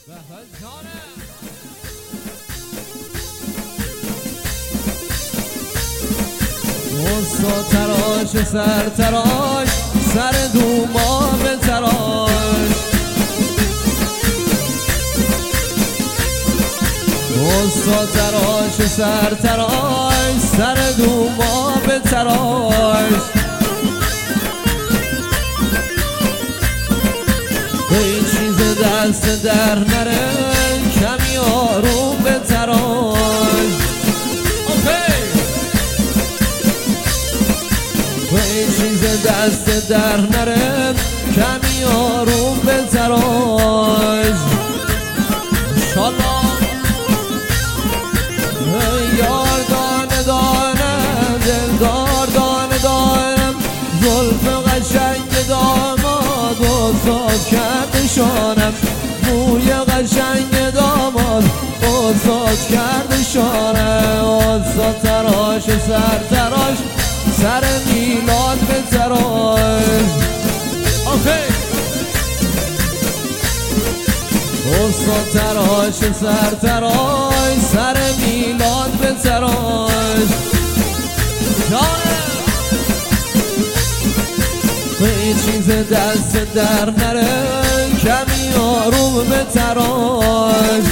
استاد تراش سر تراش سر دوما به تراش استاد تراش سر تراش سر دوما به تراش به این چیز دست در نره کمی آروم به تراش به این چیز دست در نره کمی آروم به تراش انشالله یار دانه دانه دلدار دانه دانم زلف قشنگ داماد آزاد کرده شانم موی قشنگ داماد آزاد کرده شانم آزاد تراش سر تراش سر میلاد به تراش استاد تراش سر تراش سر میلاد به تراش به این چیز دست در نره کمی آروم به تراش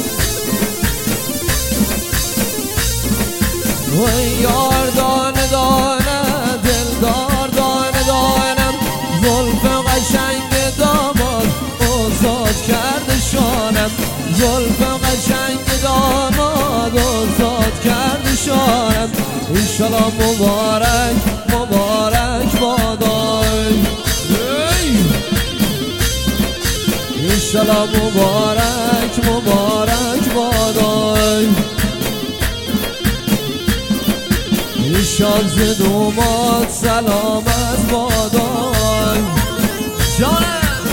و یار دانه دانه دلدار دانه دانم زلف قشنگ داماد آزاد کرده شانم زلف قشنگ داماد آزاد کرده شانم انشالله مبارک مبارک بادای انشالله مبارک مبارک بادای شانس دومات سلامت بادای جانم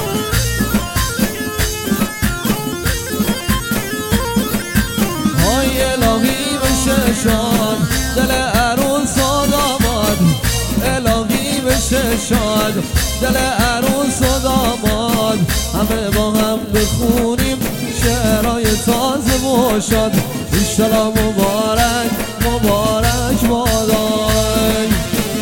های الهی به ششان دل عروس و داماد الهی به ششان دل عروس و داماد همه با هم بخونیم شعرهای تازه و شاد انشالله مبارک مبارک بادای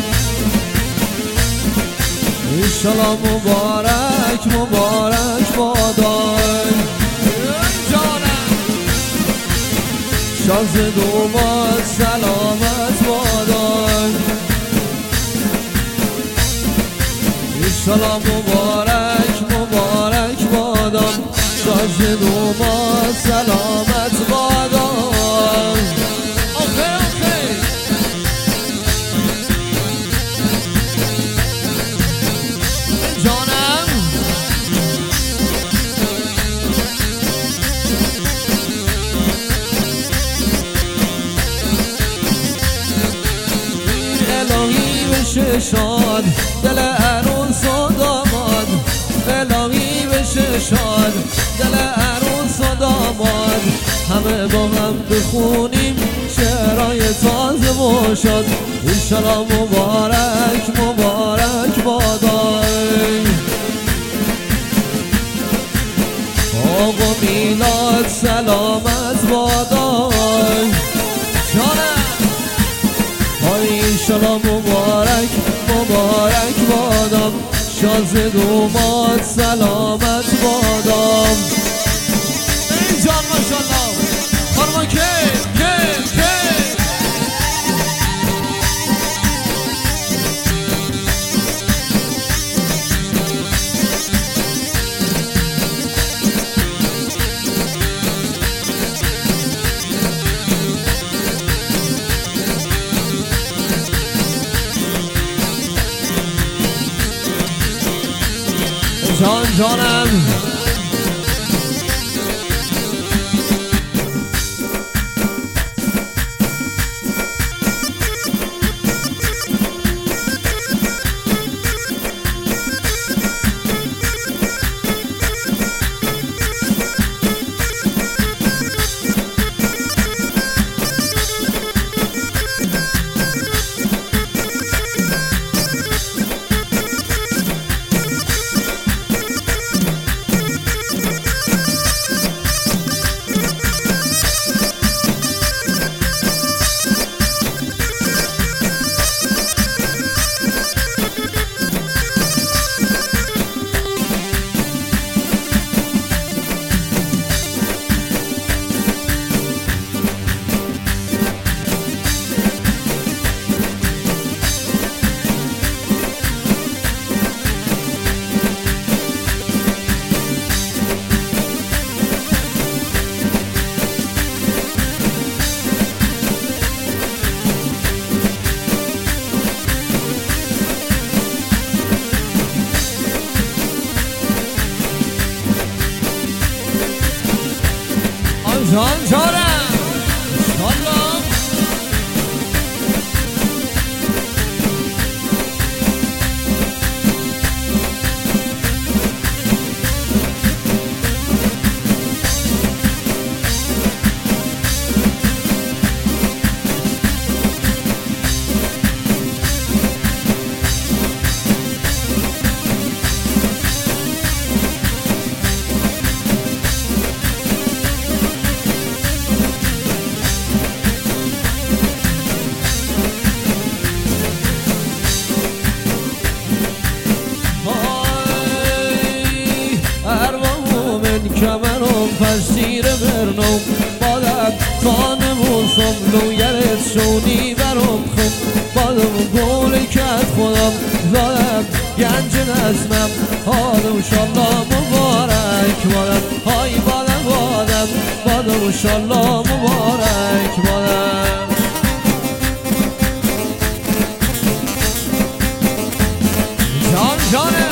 انشالله مبارک مبارک بادای جانم شانس دومات سلامت بادای انشالله مبارک مبارک بادم شانس دومات سلامت بادای شاد دل عروس و داماد الهی بشه شاد دل عروس و داماد همه با هم بخونیم شعرهای تازه و شاد انشالله مبارک مبارک بادای آقا میلاد سلامت بادای جانم انشالله مبارک مبارک بادم شانس دومات سلامت بادم ای جان ماشالله خانمان که جانم جان جانم الله. کمرم پشتیر برنم بادم خانمون سملوگرت شونی برم خم بادم گل کت خودم زادم گنج نسمم حالم شالله مبارک بادم های بادم بادم بادم شالله مبارک بادم. جان جانه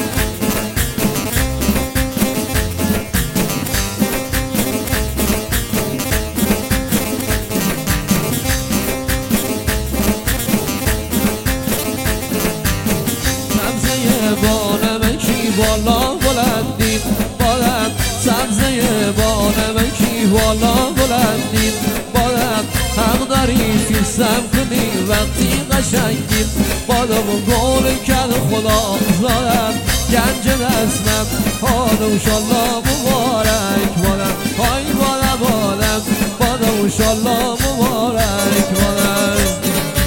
بالا بلندیم بادم سبزه بانم کی بالا بلندیم بادم حق داری فیلسم کنی وقتی قشنگیم بادم گل کد خدا زادم گنج دستم حالم شالله مبارک بادم های بادم بادم بادم شالله مبارک بادم.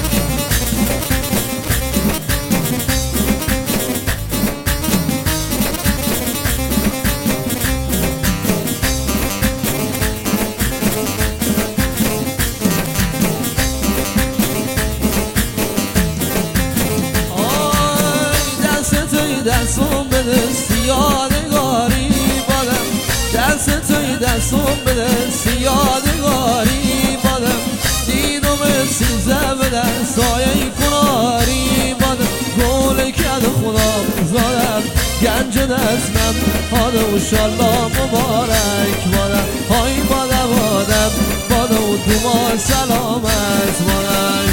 دستم بده سیادگاری بادم دست توی دستم بده سیادگاری بادم دیدم سیزه بده سایه کناری بادم گل کد خدا زادم گنج دستم حالا شالله مبارک بادم های بادم بادم بادم و تو ما سلامت بادم.